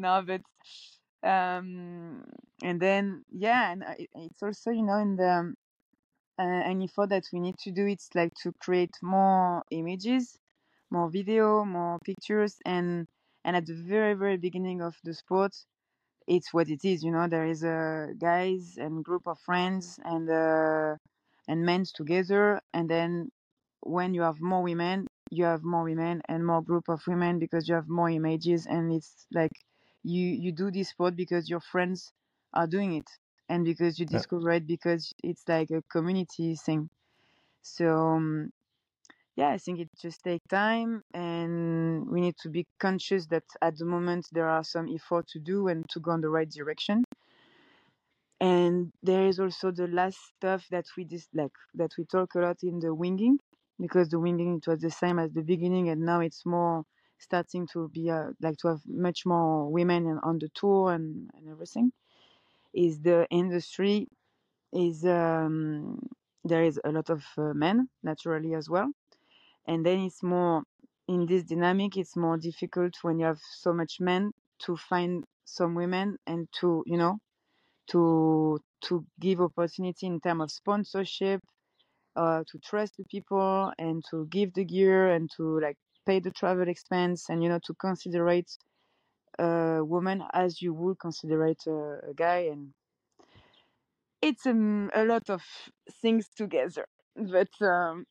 No, but um, and then yeah, and I- it's also, you know, in the uh, any thought that we need to do, it's like to create more images, more video, more pictures, and and at the very very beginning of the sport, it's what it is. You know, there is a guys and group of friends and uh, and men's together, and then when you have more women, you have more women and more group of women because you have more images, and it's like you you do this sport because your friends are doing it and because you Yeah. discover it because it's like a community thing. So um, yeah, I think it just takes time, and we need to be conscious that at the moment there are some effort to do and to go in the right direction. And there is also the last stuff that we dis- like that we talk a lot in the winging, because the winging it was the same as the beginning, and now it's more starting to be uh, like to have much more women in- on the tour and, and everything. Is the industry is um, there is a lot of uh, men naturally as well, and then it's more in this dynamic. It's more difficult when you have so much men to find some women and to you know to to give opportunity in terms of sponsorship, uh, to trust the people and to give the gear and to like pay the travel expense and you know to considerate a woman as you would considerate a, a guy. And it's um, a lot of things together, but um,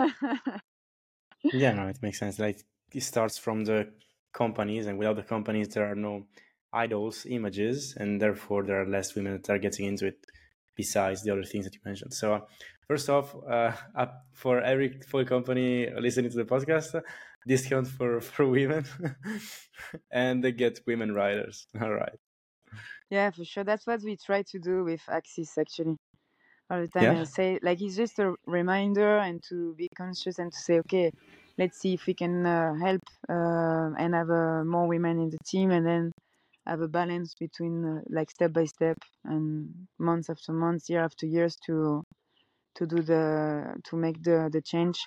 Yeah, no, it makes sense. Like it starts from the companies, and without the companies, there are no idols, images, and therefore there are less women that are getting into it. Besides the other things that you mentioned. So, uh, first off, uh, up for every foil company listening to the podcast, uh, discount for for women, and they get women riders. All right. yeah, for sure, that's what we try to do with Axis actually all the time. Yeah. And say like it's just a reminder and to be conscious and to say okay, let's see if we can uh, help uh, and have uh, more women in the team, and then have a balance between uh, like step by step and months after months, year after years to to do the to make the the change.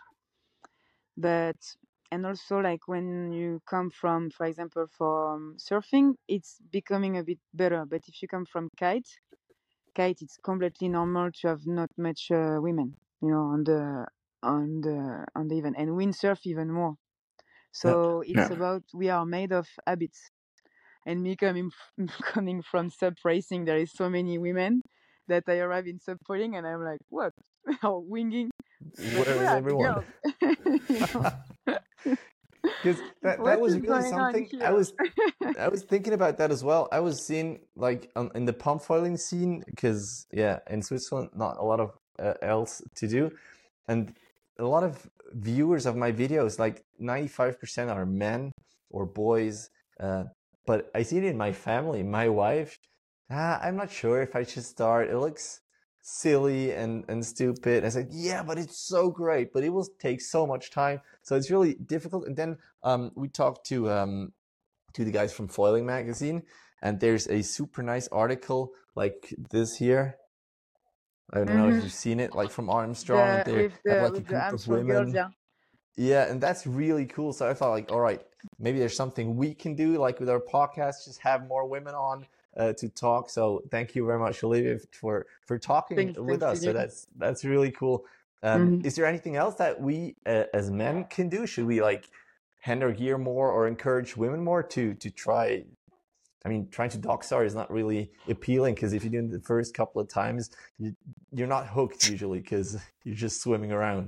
But and also like when you come from, for example, from surfing, it's becoming a bit better. But if you come from kite, kite, it's completely normal to have not much uh, women, you know, on the on the on the event, and windsurf even more. Yeah. So it's Yeah. about we are made of habits. And me coming coming from sub racing, there is so many women that I arrive in sub polling, and I'm like, what? Or winging, but Where where is are the everyone? girls? You know, Because that what that was is really going on something I here? was I was thinking about that as well. I was seeing like um, in the pump foiling scene because yeah, in Switzerland not a lot of uh, else to do, and a lot of viewers of my videos, like ninety-five percent are men or boys. Uh, but I see it in my family. My wife, ah, I'm not sure if I should start. It looks silly and, and stupid. I said, yeah, but it's so great, but it will take so much time. So it's really difficult. And then um, we talked to um, to the guys from Foiling Magazine, and there's a super nice article like this here. I don't know if Hmm. you've seen it, like from Armstrong, and The they with have the like a with the group of Armstrong girls, women. yeah. Yeah, and that's really cool. So I thought, like, all right, maybe there's something we can do, like with our podcast, just have more women on uh, to talk. So thank you very much, Olivia, for for talking Thanks, with thanks to us. So you. that's that's really cool. Um, Hmm. is there anything else that we uh, as men can do? Should we like hand our gear more or encourage women more to to try? I mean, trying to dockstar is not really appealing because if you do it the first couple of times, you, you're not hooked usually because you're just swimming around.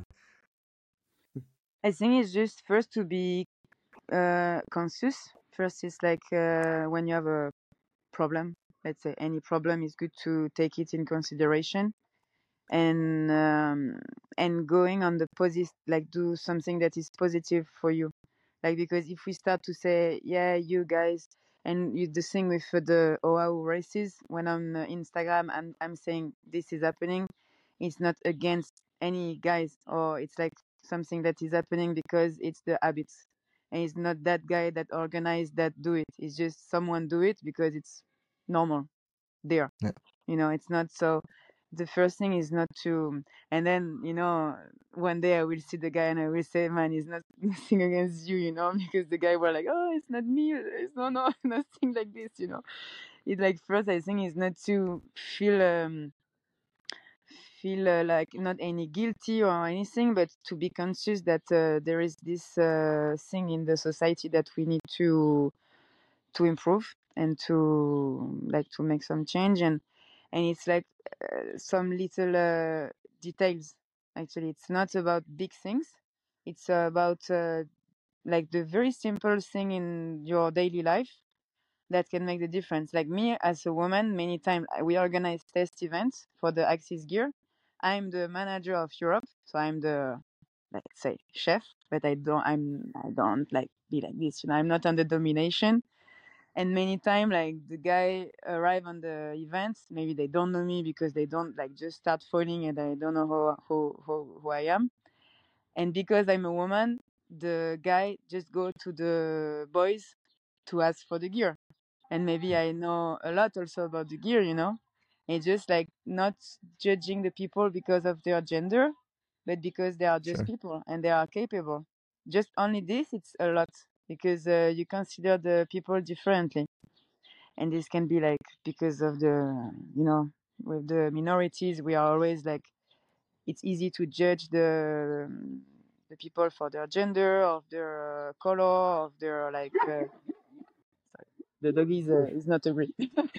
I think it's just first to be uh, conscious. First, it's like uh, when you have a problem, let's say any problem, is good to take it in consideration, and um, and going on the positive, like do something that is positive for you, like because if we start to say yeah you guys, and you, the thing with uh, the Oahu races, when on uh, Instagram I'm, I'm saying this is happening, it's not against any guys, or it's like something that is happening because it's the habits, and it's not that guy that organized that do it, it's just someone do it because it's normal there, Yeah. you know. It's not so the first thing is not to, and then, you know, one day I will see the guy and I will say, man, it's not nothing against you, you know, because the guy were like, oh, it's not me, it's no, no, nothing like this, you know. It's like, first, I think is not to feel, um, feel uh, like not any guilty or anything, but to be conscious that uh, there is this uh, thing in the society that we need to to improve and to like to make some change, and and it's like uh, some little uh, details. Actually, it's not about big things. It's about uh, like the very simple thing in your daily life that can make the difference. Like me as a woman, many times we organize test events for the Axis gear. I'm the manager of Europe, so I'm the, let's say, chef, but I don't I'm I don't like be like this, you know. I'm not under domination. And many times, like, the guy arrive on the events, maybe they don't know me because they don't like just start falling and I don't know who who who, who I am. And because I'm a woman, the guy just go to the boys to ask for the gear. And maybe I know a lot also about the gear, you know. It's just like not judging the people because of their gender, but because they are just Sure. people and they are capable. Just only this, it's a lot because uh, you consider the people differently. And this can be like because of the, you know, with the minorities, we are always like, it's easy to judge the um, the people for their gender, of their uh, color, of their like. Uh, the dog is uh, is not agree.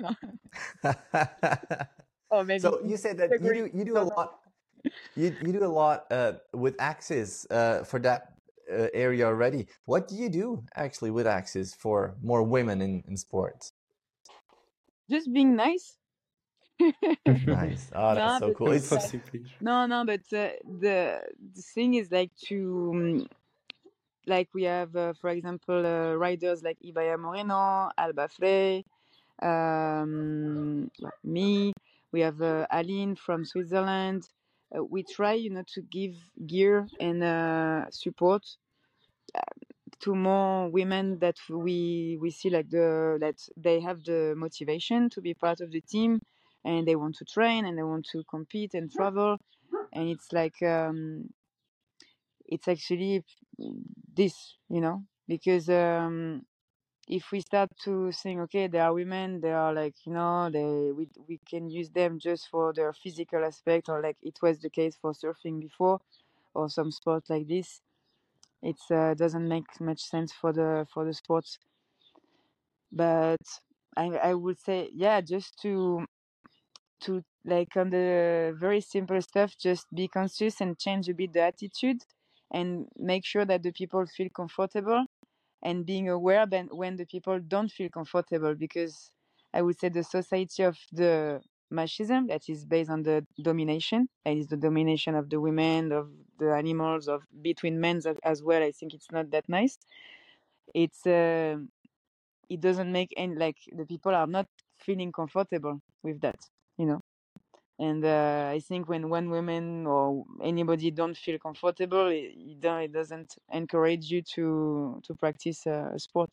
Or maybe So you he's said that you agree. do you do a Don't know. lot you you do a lot uh, with Axis uh, for that uh, area already. What do you do actually with Axis for more women in, in sports? Just being nice. Nice. Oh, that's No, so but cool. it's It's like, Possibly. no, no, but uh, the the thing is like to um, like we have, uh, for example, uh, riders like Ibaya Moreno, Alba Frey, um, me. We have uh, Aline from Switzerland. Uh, we try, you know, to give gear and uh, support to more women that we we see like the that they have the motivation to be part of the team, and they want to train and they want to compete and travel. And it's like um, it's actually this, you know, because um, if we start to think, okay, there are women, they are like, you know, they we we can use them just for their physical aspect, or like it was the case for surfing before, or some sport like this. It uh, doesn't make much sense for the for the sports. But I I would say, yeah, just to to like on the very simple stuff, just be conscious and change a bit the attitude, and make sure that the people feel comfortable, and being aware when when the people don't feel comfortable, because I would say the society of the machism that is based on the domination, that is the domination of the women, of the animals, of between men as, as well. I think it's not that nice. It's uh, it doesn't make any, like, the people are not feeling comfortable with that, you know. And uh, I think when one woman or anybody don't feel comfortable, it, it, don't, it doesn't encourage you to to practice uh, a sport.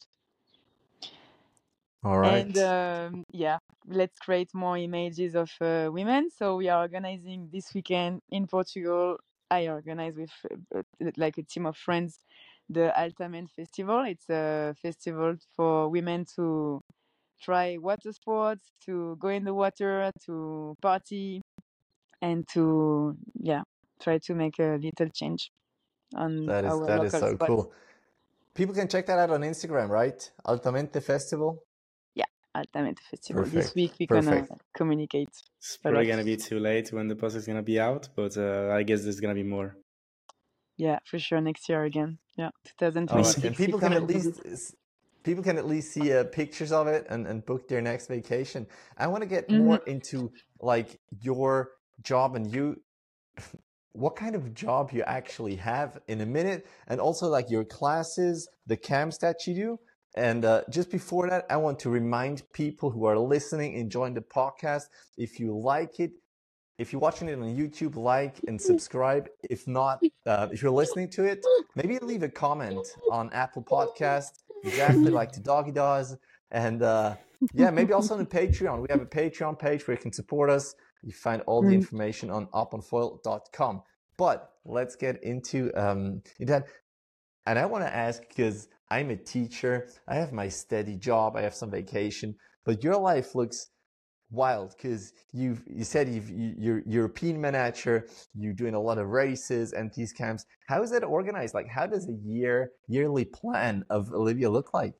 all And right. um, yeah, let's create more images of uh, women. So we are organizing this weekend in Portugal. I organize with uh, like a team of friends the Altamen Festival. It's a festival for women to try water sports, to go in the water, to party, and to, yeah, try to make a little change on That is our that is local so spots. cool. People can check that out on Instagram, right? Altamente Festival. Yeah, Altamen Festival. This Perfect. week we're gonna Perfect. communicate It's a probably lot. gonna be too late when the post is gonna be out, but uh, I guess there's gonna be more. Yeah, for sure. Next year again. Yeah, All right, Awesome. and twenty twenty-six. We're people can at gonna do least this. people can at least see uh, pictures of it and, and book their next vacation. I want to get Mm-hmm. more into like your job and you what kind of job you actually have in a minute, and also like your classes, the camps that you do. And uh, just before that, I want to remind people who are listening, enjoying the podcast, if you like it, if you're watching it on YouTube, like and subscribe. If not, uh, if you're listening to it, maybe leave a comment on Apple Podcast, exactly like the doggy does. And uh, yeah, maybe also on the Patreon. We have a Patreon page where you can support us. You find all the Mm. information on up on foil dot com. But let's get into um, that. And I want to ask, because I'm a teacher, I have my steady job, I have some vacation, but your life looks wild because you've you said you've you, you're European manager, you're doing a lot of races and these camps. How is that organized? Like, how does a year yearly plan of Olivia look like?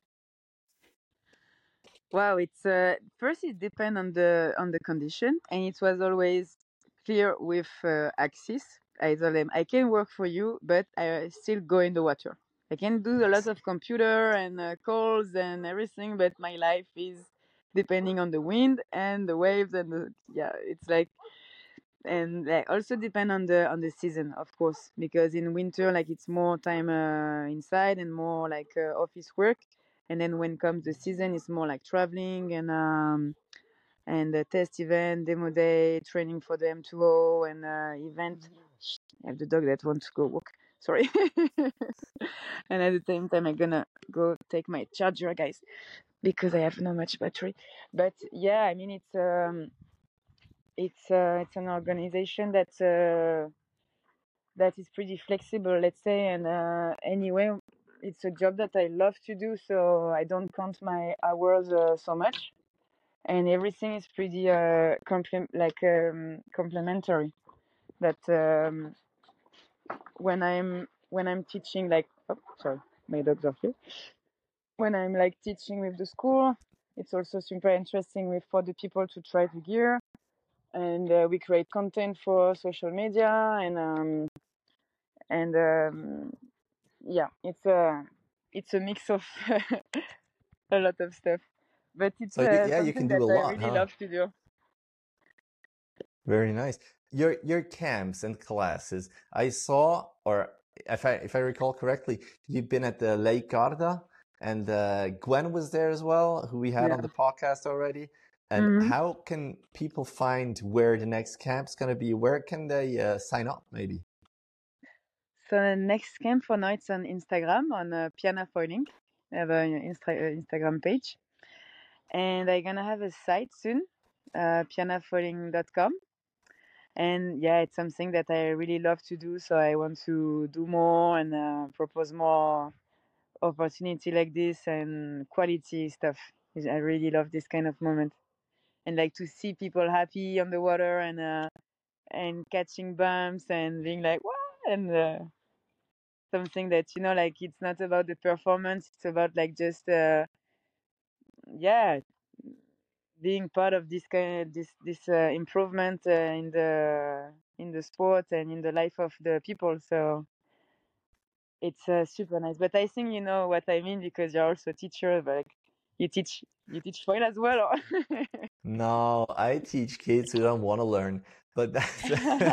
Wow, it's uh, first it depends on the on the condition, and it was always clear with uh, Axis. I told them I can work for you, but I still go in the water. I can do a lot of computer and uh, calls and everything, but my life is depending on the wind and the waves and the yeah. It's like and like also depend on the on the season, of course, because in winter like it's more time uh, inside and more like uh, office work, and then when comes the season it's more like traveling and um and the test event, demo day, training for the M two O and uh, event. I have the dog that wants to go walk, sorry. And at the same time I'm gonna go take my charger, guys, because I have not much battery. But yeah, I mean it's um it's uh, it's an organization that uh, that is pretty flexible, let's say, and uh, anyway, it's a job that I love to do, so I don't count my hours uh, so much, and everything is pretty uh, comple- like um, complementary. That um, when I'm when I'm teaching, like, oh, sorry, my dogs are here. When I'm like teaching with the school, it's also super interesting with for the people to try the gear, and uh, we create content for social media and um, and um, yeah, it's a it's a mix of a lot of stuff, but it's So uh, yeah, you can something that do a I lot, really huh? love to do. Very nice. Your your camps and classes. I saw, or if I if I recall correctly, you've been at the Lake Garda, and uh, Gwen was there as well, who we had Yeah. on the podcast already. And Mm-hmm. how can people find where the next camp's going to be? Where can they uh, sign up, maybe? So the next camp for now it's on Instagram on uh, Piana Foiling. I have an Insta- uh, Instagram page, and I'm gonna have a site soon, uh, piana foiling dot com. And yeah, it's something that I really love to do, so I want to do more and uh, propose more opportunity like this and quality stuff. I really love this kind of moment, and like to see people happy on the water and uh, and catching bumps and being like what, and uh, something that you know like it's not about the performance, it's about like just uh, yeah, being part of this kind this this uh, improvement uh, in the in the sport and in the life of the people. So it's uh, super nice. But I think you know what I mean because you're also a teacher, but like, you teach you teach foil as well, or? No, I teach kids who don't want to learn, but that's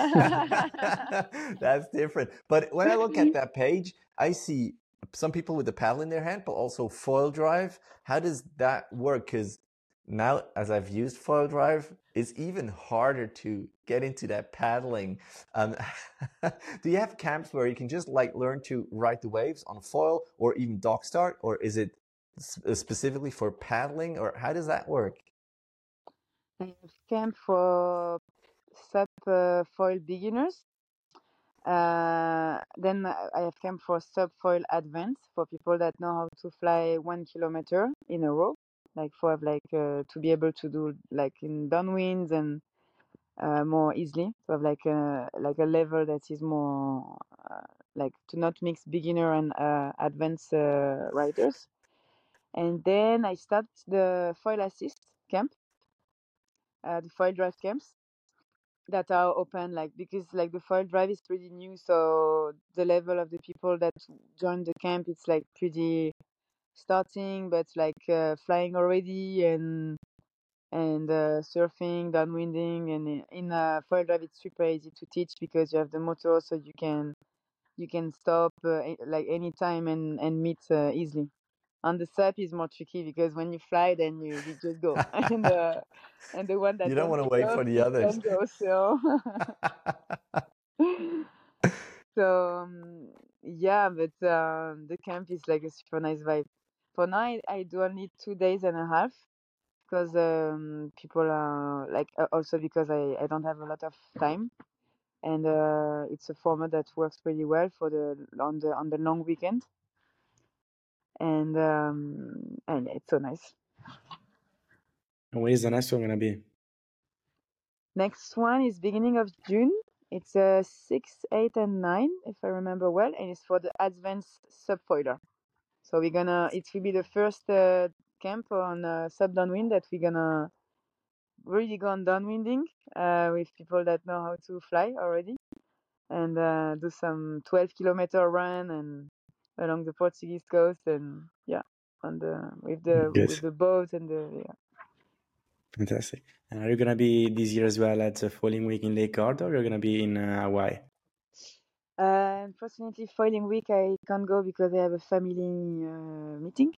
that's different. But when I look at that page, I see some people with the paddle in their hand, but also foil drive. How does that work? Because now, as I've used foil drive, it's even harder to get into that paddling. Um, do you have camps where you can just like learn to ride the waves on foil, or even dock start, or is it specifically for paddling, or how does that work? I have camp for sub uh, foil beginners. Uh, then I have camp for sub foil advanced for people that know how to fly one kilometer in a row, like for like uh, to be able to do like in downwinds and uh, more easily. To have like a like a level that is more uh, like to not mix beginner and uh, advanced uh, riders. And then I start the foil assist camp, uh, the foil drive camps that are open, like because like the foil drive is pretty new, so the level of the people that join the camp it's like pretty starting, but like uh, flying already and and uh, surfing, downwinding, and in, in uh, foil drive it's super easy to teach because you have the motor, so you can you can stop uh, a- like anytime and and meet uh, easily. On the SUP is more tricky because when you fly, then you, you just go, and uh, and the one You that don't don't want to take wait off, for the it others. don't go. So so um, yeah, but um, the camp is like a super nice vibe. For now, I, I do only two days and a half, because um, people are like uh, also because I, I don't have a lot of time, and uh, it's a format that works pretty well for the on the on the long weekend, and um, and yeah, it's so nice. And when is the next one gonna be? Next one is beginning of June. It's uh, six, eight, and nine, if I remember well, and it's for the advanced subfoiler. So we're gonna, it will be the first uh, camp on uh, sub downwind that we're gonna really go on downwinding uh, with people that know how to fly already, and uh, do some twelve kilometer run and along the Portuguese coast, and yeah, on the with the Good. with the boat and the yeah. Fantastic. And are you gonna be this year as well at the Falling Week in Lake Garda, or you're gonna be in uh, Hawaii? Uh, unfortunately, foiling week I can't go because I have a family uh, meeting,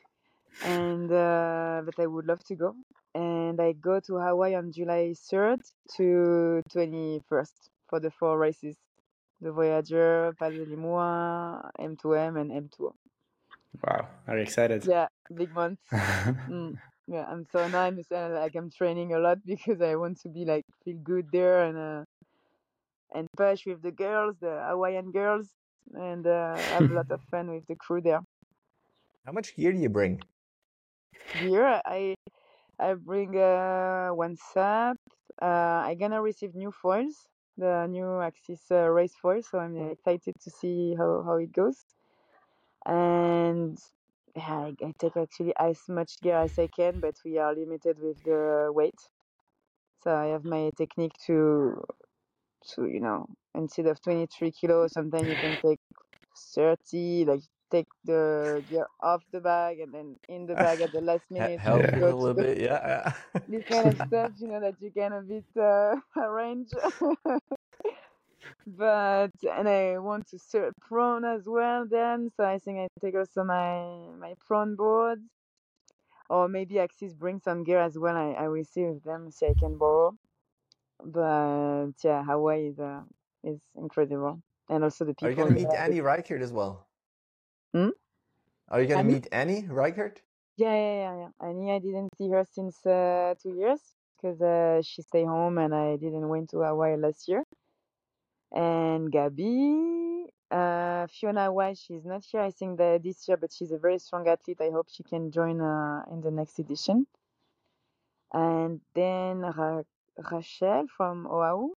and uh, but I would love to go. And I go to Hawaii on July third to twenty-first for the four races: the Voyager, Pal de Limua, M two M, and M two O. Wow, are you excited? Yeah, big months. mm. Yeah, I'm so now I'm uh, like I'm training a lot because I want to be like feel good there and uh, and push with the girls, the Hawaiian girls, and uh, have a lot of fun with the crew there. How much gear do you bring? Gear, I I bring uh, one sap. Uh, I'm gonna receive new foils, the new Axis uh, race foil, so I'm excited to see how, how it goes. And yeah, I, I take actually as much gear as I can, but we are limited with the weight. So I have my technique to, to you know, instead of twenty-three kilos, sometimes you can take thirty, like take the gear off the bag and then in the bag at the last minute Help to you go a to little the bit, yeah. this kind of stuff, you know, that you can a bit uh, arrange. But and I want to start prawn as well then, so I think I take also my my prawn board, or maybe Axis bring some gear as well. I, I will see with them, see I can borrow. But yeah, Hawaii is uh, is incredible, and also the people. Are you gonna meet there, Annie Reichert as well? Hmm? Are you gonna Annie? meet Annie Reichert? Yeah, yeah, yeah, yeah. Annie, I didn't see her since uh, two years because uh, she stayed home and I didn't went to Hawaii last year. And Gabi, uh, Fiona White, she's not here, I think, that this year, but she's a very strong athlete. I hope she can join uh, in the next edition. And then Ra- Rachel from Oahu,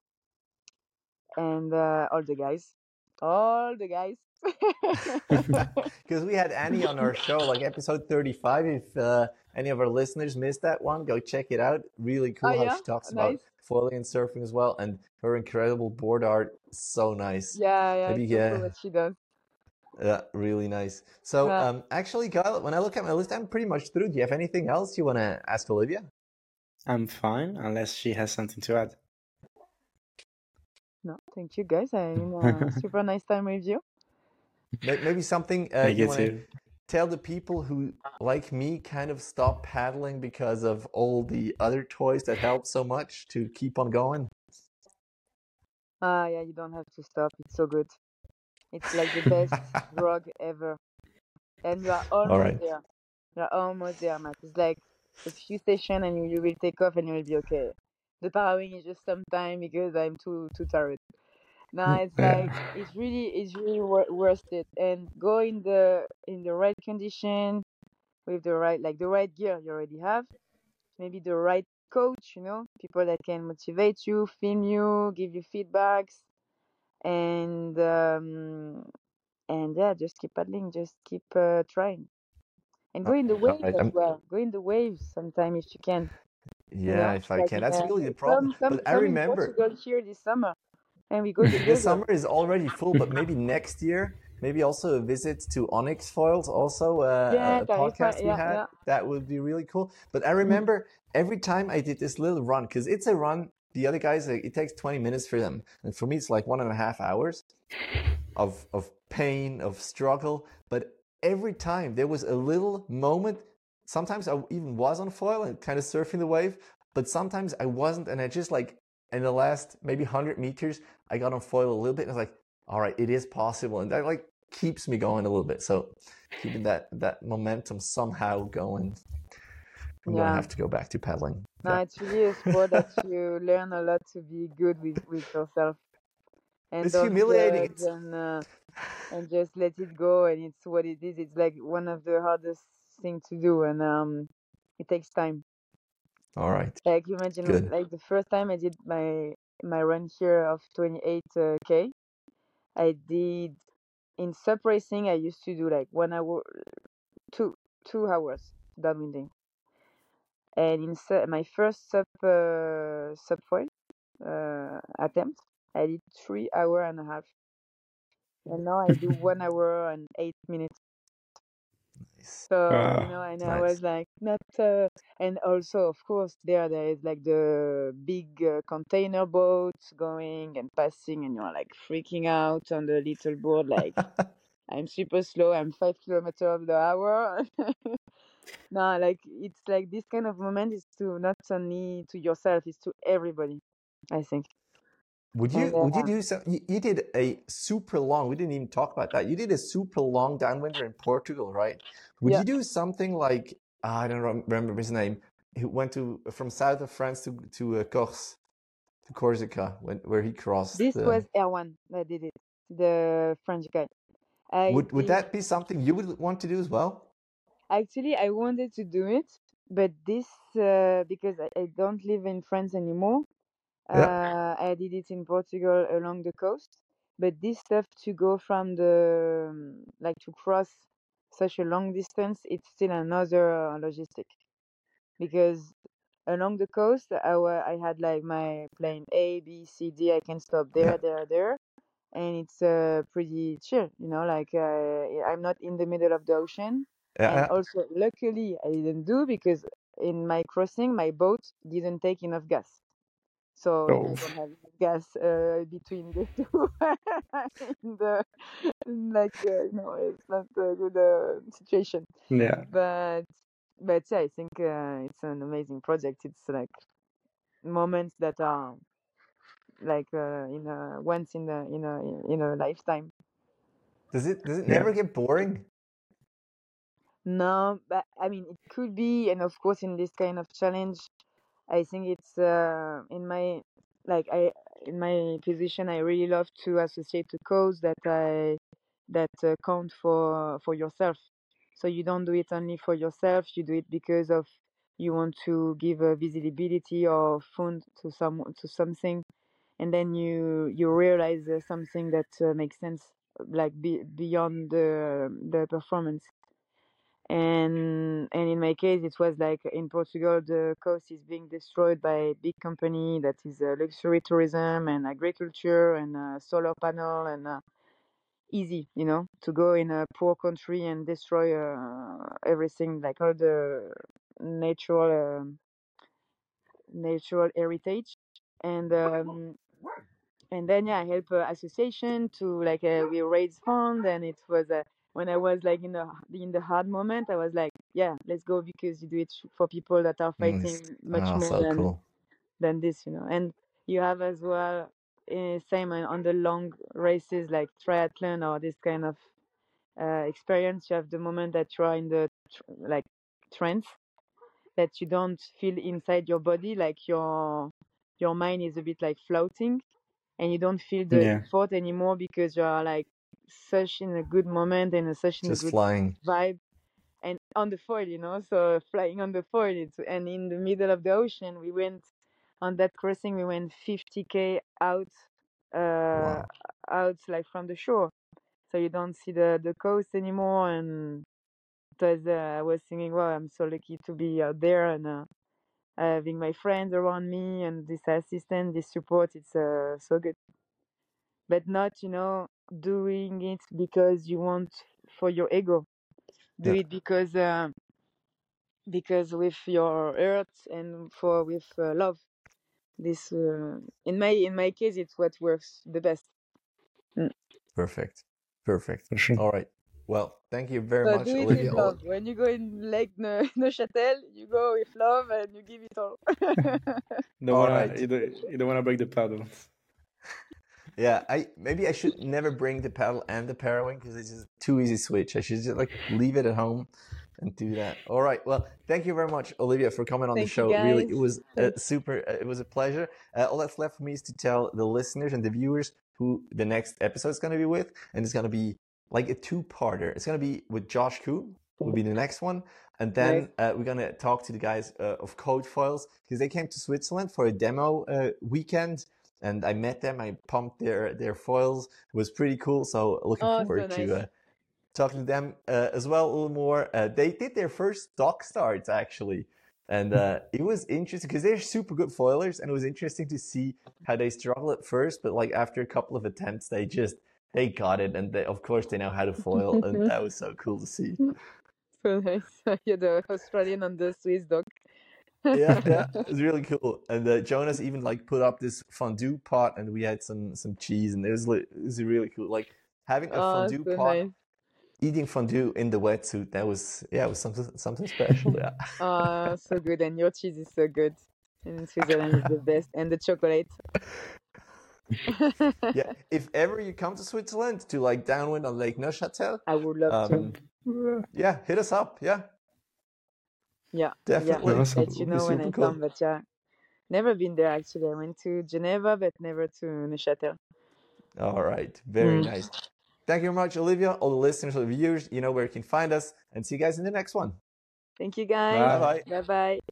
and uh, all the guys, all the guys. Because we had Annie on our show, like episode thirty-five. If uh, any of our listeners missed that one, go check it out. Really cool Oh how yeah, she talks nice. about foiling and surfing as well, and her incredible board art. So nice. Yeah, yeah, Maybe it's so yeah. cool what she does. Yeah, really nice. So, Yeah. um, actually, Kyle, when I look at my list, I'm pretty much through. Do you have anything else you want to ask Olivia? I'm fine, unless she has something to add. No, thank you guys. I mean, uh, super nice time with you. Maybe something uh, Thank you you want to too. tell the people who, like me, kind of stop paddling because of all the other toys that help so much to keep on going? Ah, yeah, you don't have to stop. It's so good. It's like the best drug ever. And you are almost All right. there. You're almost there, Matt. It's like a few stations and you, you will take off and you will be okay. The powering is just some time because I'm too too tired. Now it's Yeah. like it's really it's really wor- worth it. And go in the in the right condition with the right like the right gear you already have. Maybe the right coach, you know, people that can motivate you, film you, give you feedbacks, and um, and yeah, just keep paddling, just keep uh, trying, and go in the All waves right. as I'm, well. Go in the waves sometime if you can. You yeah, know, if I like can. in, That's uh, really the problem. come come But I come in remember Portugal here this summer, and we go this together. summer is already full, but maybe next year, maybe also a visit to Onyx Foils, also Yeah, uh, a Tarifa, podcast we yeah, had. yeah. That would be really cool. But I remember every time I did this little run, because it's a run, the other guys, like, it takes twenty minutes for them. And for me, it's like one and a half hours of, of pain, of struggle. But every time there was a little moment, sometimes I even was on foil and kind of surfing the wave, but sometimes I wasn't. And I just like, in the last maybe one hundred meters, I got on foil a little bit and I was like, all right, it is possible. And that like keeps me going a little bit. So keeping that, that momentum somehow going. I'm Yeah. gonna have to go back to paddling. No, Yeah. it's really a sport that you learn a lot to be good with, with yourself, and It's don't humiliating. judge It's and uh, and just let it go. And it's what it is. It's like one of the hardest thing to do, and um, it takes time. all right. Like you imagine, Good. like the first time I did my my run here of twenty-eight k, I did in sup racing. I used to do like one hour, two two hours downwinding, and in su- my first sup uh, sup foil uh, attempt, I did three hour and a half, and now I do one hour and eight minutes. Nice. So you Ah, know, and I Nice. was like not, uh, and also of course there there is like the big uh, container boats going and passing, and you're like freaking out on the little board, like I'm super slow, I'm five kilometers of the hour. No, like it's like this kind of moment is to not only to yourself, it's to everybody, I think. Would And you would you uh, do some? You, you did a super long. We didn't even talk about that. You did a super long downwinder in Portugal, right? Would yeah, you do something like I don't rem- remember his name? He went to from south of France to to uh, Corse to Corsica when where he crossed this the. was Erwan that did it, the French guy. I Would would did that be something you would want to do as well? actually I wanted to do it, but this uh, because I, I don't live in France anymore. Yeah. Uh, I did it in Portugal along the coast, but this stuff to go from the um, like to cross such a long distance, it's still another uh, logistic because along the coast I, wa- I had like my plane A, B, C, D. I can stop Yeah. there, there, there, and it's uh, pretty chill, you know. Like uh, I'm not in the middle of the ocean, Yeah. and yeah. also luckily I didn't do because in my crossing my boat didn't take enough gas. So if I oh, don't have enough gas uh, between the two, in the like uh, you know, it's not a good uh, situation. yeah, But but yeah, I think uh, it's an amazing project. It's like moments that are like uh, in a once in a in a in a lifetime. Does it does it yeah, never get boring? No, but I mean it could be, and of course in this kind of challenge, I think it's uh, in my like I in my position I really love to associate a cause that I that uh, count for for yourself. So you don't do it only for yourself. You do it because of you want to give a visibility or fund to some to something, and then you you realize uh, something that uh, makes sense, like be, beyond the the performance. And and in my case it was like in Portugal the coast is being destroyed by a big company that is uh, luxury tourism and agriculture and uh, solar panel and uh, easy, you know, to go in a poor country and destroy uh, everything, like all the natural um natural heritage. And um, and then yeah, I help uh, association to like uh, we raise fund, and it was uh, when I was like in the in the hard moment, I was like, yeah, let's go because you do it for people that are Nice. fighting much Oh, more so than cool. than this, you know. And you have as well uh, same on on the long races like triathlon or this kind of uh, experience. You have the moment that you are in the tr- like trance, that you don't feel inside your body, like your your mind is a bit like floating, and you don't feel the yeah, effort anymore because you are like such in a good moment and such in a Just good flying. vibe, and on the foil, you know. So flying on the foil, it's, and in the middle of the ocean, we went on that crossing. We went fifty k out, uh, Wow. out like from the shore, so you don't see the the coast anymore. And it was, uh, I was thinking, wow, I'm so lucky to be out there and. Uh, having my friends around me and this assistance, this support, it's uh, so good. But not, you know, doing it because you want for your ego. Do Yeah. it because uh, because with your heart and for with uh, love. This uh, in my in my case, it's what works the best. Mm. Perfect. Perfect. for sure. All right. Well, thank you very So much, do it with Olivia. love. When you go in Lake Ne- Neuchâtel, you go with love and you give it all. You don't All wanna right. you don't, you don't wanna break the paddle. Yeah, I maybe I should never bring the paddle and the paddling because it's just too easy switch. I should just like leave it at home. and do that. All right. Well, thank you very much, Olivia, for coming on Thank the show. you, Really, guys. it was uh, super. Uh, it was a pleasure. Uh, all that's left for me is to tell the listeners and the viewers who the next episode is going to be with, and it's going to be like a two-parter. It's going to be with Josh Koo, will be the next one, and then Nice. uh, we're going to talk to the guys uh, of Code Foils because they came to Switzerland for a demo uh, weekend. And I met them. I pumped their their foils. It was pretty cool. So looking Oh, forward so to nice. uh, talking to them uh, as well a little more. Uh, they did their first dock starts actually, and uh, it was interesting because they're super good foilers, and it was interesting to see how they struggle at first, but like after a couple of attempts, they just they got it, and they, of course they know how to foil, and that was so cool to see. So nice. Yeah, the Australian and the Swiss dog. Yeah, yeah, it was really cool. And uh, Jonas even like put up this fondue pot, and we had some some cheese, and it was li- it was really cool. Like having a Oh, fondue so pot, nice. eating fondue in the wetsuit. That was yeah, it was something something special. Yeah. Oh, so good. And your cheese is so good. And Switzerland is the best. And the chocolate. Yeah, if ever you come to Switzerland to like downwind on Lake Neuchâtel, I would love um, to. yeah, hit us up. Yeah, Yeah, definitely. yeah. Awesome. Let It you would be know when super I cool. come. But yeah, never been there actually. I went to Geneva, but never to Neuchâtel. All right, very Mm. nice. Thank you very much, Olivia. All the listeners, all the viewers, you know where you can find us, and see you guys in the next one. Thank you, guys. Bye. Bye bye. Bye bye.